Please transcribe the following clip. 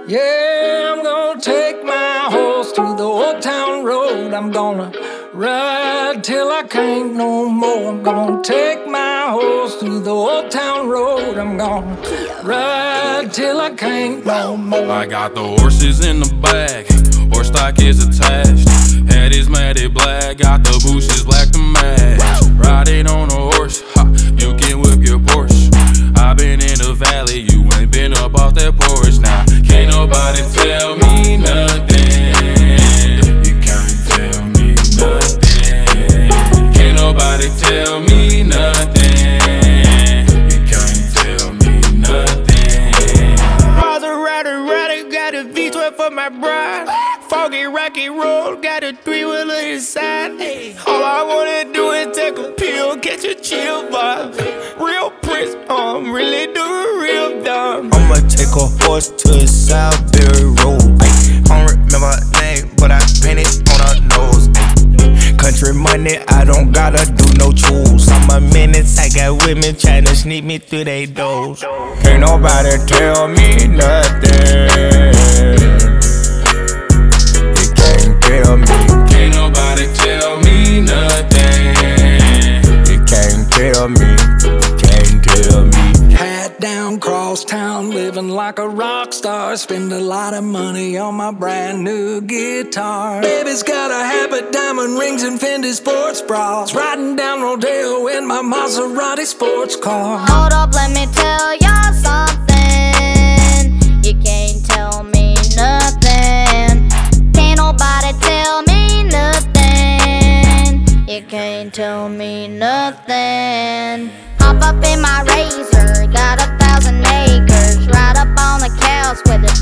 Yeah, I'm gonna take my horse to the old town road. I'm gonna ride till I can't no more. I'm gonna take my horse to the old town road. I'm gonna ride till I can't no more. I got the horses in the bag, horse stock is attached. Head is matted black, got the bushes black to match. Riding on a horse, ha, you can whip your Porsche. I been in the valley, you ain't been up off that porch. Now, can't nobody tell me nothing. You can't tell me nothing. Can't nobody tell me nothing. You can't tell me nothing. Maserati, got a V12 for my bride. Foggy, rocky road, got a three-wheeler inside. All I wanna do is take a pill, catch a chill vibe. Real Prince, really do real dumb. I'ma take a horse to Southbury Road. I don't remember her name, but I painted on her nose. Country money, I don't gotta do no chores. I'm a menace, I got women tryna sneak me through they doors. Can't nobody tell me nothing. You can't tell me. Can't nobody tell me nothing. You can't tell me. Can't tell me. Hat down, cross town, living like a rock star. Spend a lot of money on my brand new guitar. Baby's got a habit, diamond rings and Fendi sports bras. Riding down Rodeo in my Maserati sports car. Hold up, let me tell y'all something. You can't tell me nothing. Can't nobody tell me nothing. You can't tell me nothing. Hop up in my Razor, got 1,000 acres. Ride up on the couch with a